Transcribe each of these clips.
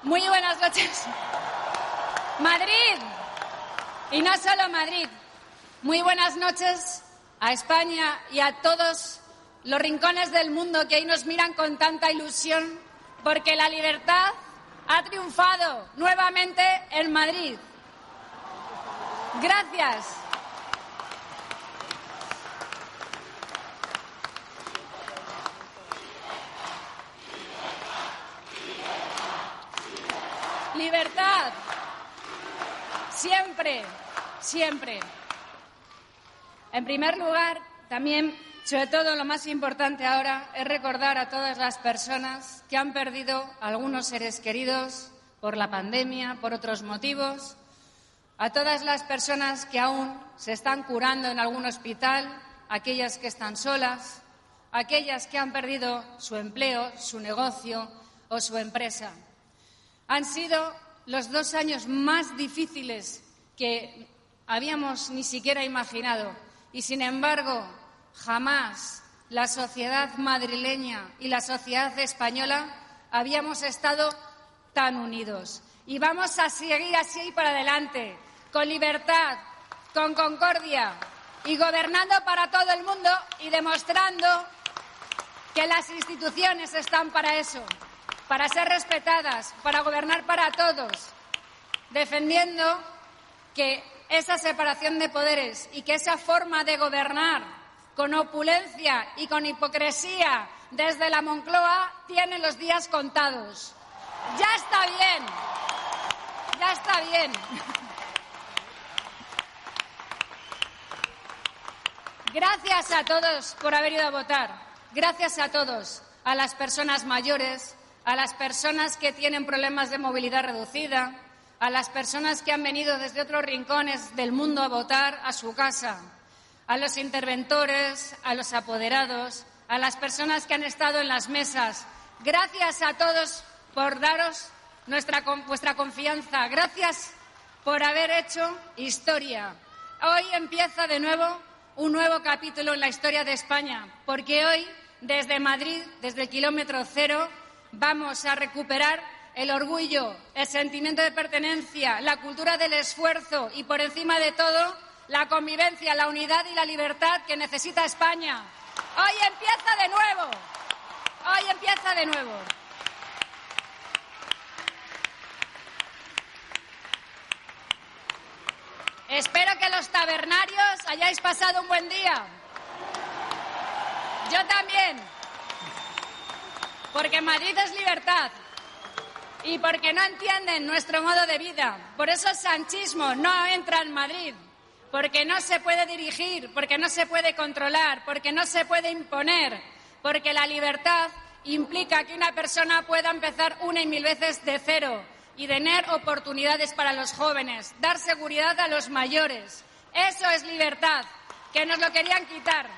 Muy buenas noches. Madrid, y no solo Madrid. Muy buenas noches a España y a todos los rincones del mundo que hoy nos miran con tanta ilusión, porque la libertad ha triunfado nuevamente en Madrid. Gracias. Libertad. Siempre, siempre. En primer lugar, también, sobre todo lo más importante ahora, es recordar a todas las personas que han perdido algunos seres queridos por la pandemia, por otros motivos, a todas las personas que aún se están curando en algún hospital, aquellas que están solas, aquellas que han perdido su empleo, su negocio o su empresa. Han sido los 2 años más difíciles que habíamos ni siquiera imaginado y, sin embargo, jamás la sociedad madrileña y la sociedad española habíamos estado tan unidos. Y vamos a seguir así para adelante, con libertad, con concordia y gobernando para todo el mundo y demostrando que las instituciones están para eso, para ser respetadas, para gobernar para todos, defendiendo que esa separación de poderes y que esa forma de gobernar con opulencia y con hipocresía desde la Moncloa tiene los días contados. Ya está bien, ya está bien. Gracias a todos por haber ido a votar. Gracias a todos, a las personas mayores, a las personas que tienen problemas de movilidad reducida, a las personas que han venido desde otros rincones del mundo a votar a su casa, a los interventores, a los apoderados, a las personas que han estado en las mesas. Gracias a todos por daros vuestra confianza. Gracias por haber hecho historia. Hoy empieza de nuevo un nuevo capítulo en la historia de España, porque hoy, desde Madrid, desde el kilómetro cero, vamos a recuperar el orgullo, el sentimiento de pertenencia, la cultura del esfuerzo y, por encima de todo, la convivencia, la unidad y la libertad que necesita España. Hoy empieza de nuevo. Hoy empieza de nuevo. Espero que los tabernarios hayáis pasado un buen día. Yo también. Porque Madrid es libertad y porque no entienden nuestro modo de vida. Por eso el sanchismo no entra en Madrid, porque no se puede dirigir, porque no se puede controlar, porque no se puede imponer, porque la libertad implica que una persona pueda empezar 1 y 1000 veces de cero y tener oportunidades para los jóvenes, dar seguridad a los mayores. Eso es libertad, que nos lo querían quitar.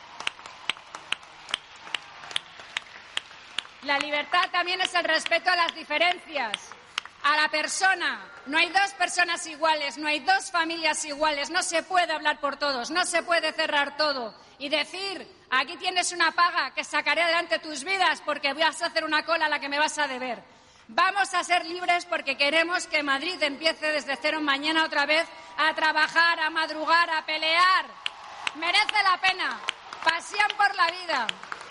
La libertad también es el respeto a las diferencias, a la persona. No hay 2 personas iguales, no hay 2 familias iguales, no se puede hablar por todos, no se puede cerrar todo y decir, aquí tienes una paga que sacaré adelante tus vidas porque vas a hacer una cola a la que me vas a deber. Vamos a ser libres porque queremos que Madrid empiece desde cero mañana otra vez a trabajar, a madrugar, a pelear. Merece la pena. Pasión por la vida.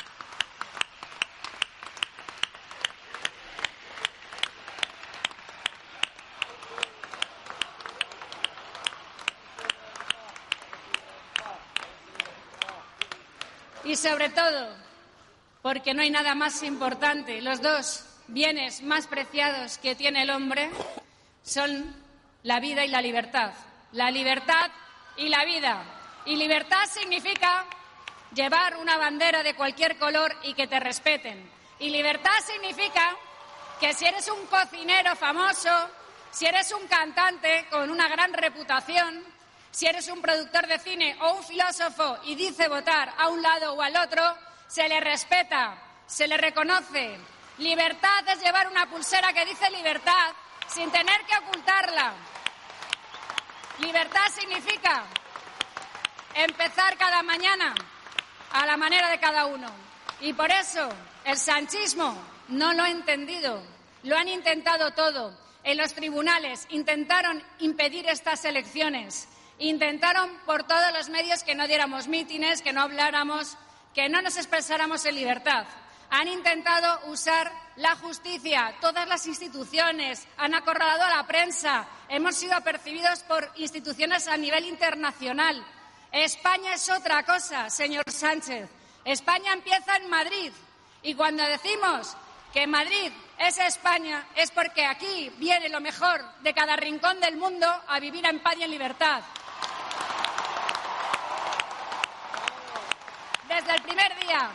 Y sobre todo, porque no hay nada más importante, los 2 bienes más preciados que tiene el hombre son la vida y la libertad. La libertad y la vida. Y libertad significa llevar una bandera de cualquier color y que te respeten. Y libertad significa que si eres un cocinero famoso, si eres un cantante con una gran reputación, si eres un productor de cine o un filósofo y dice votar a un lado o al otro, se le respeta, se le reconoce. Libertad es llevar una pulsera que dice libertad sin tener que ocultarla. Libertad significa empezar cada mañana a la manera de cada uno. Y por eso el sanchismo no lo he entendido. lo han intentado todo. En los tribunales intentaron impedir estas elecciones, intentaron por todos los medios que no diéramos mítines, que no habláramos, que no nos expresáramos en libertad. Han intentado usar la justicia, todas las instituciones, han acorralado a la prensa, hemos sido apercibidos por instituciones a nivel internacional. España es otra cosa, señor Sánchez. España empieza en Madrid y cuando decimos que Madrid es España es porque aquí viene lo mejor de cada rincón del mundo a vivir en paz y en libertad. Desde el primer día.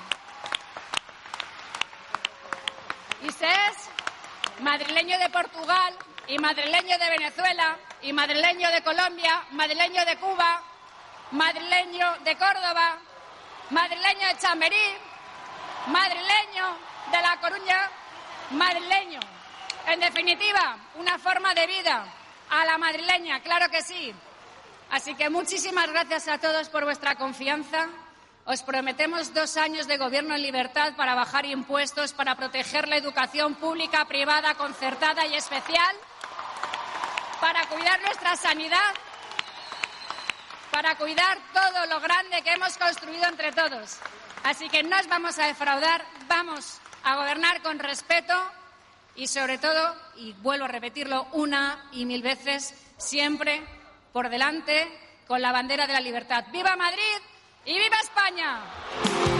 Y se es madrileño de Portugal y madrileño de Venezuela y madrileño de Colombia, madrileño de Cuba, madrileño de Córdoba, madrileño de Chamberí, madrileño de La Coruña, madrileño. En definitiva, una forma de vida a la madrileña, claro que sí. Así que muchísimas gracias a todos por vuestra confianza. Os prometemos 2 años de gobierno en libertad para bajar impuestos, para proteger la educación pública, privada, concertada y especial, para cuidar nuestra sanidad, para cuidar todo lo grande que hemos construido entre todos. Así que no os vamos a defraudar, vamos a gobernar con respeto y, sobre todo, y vuelvo a repetirlo 1 y 1000 veces, siempre por delante con la bandera de la libertad. ¡Viva Madrid! ¡Y viva España!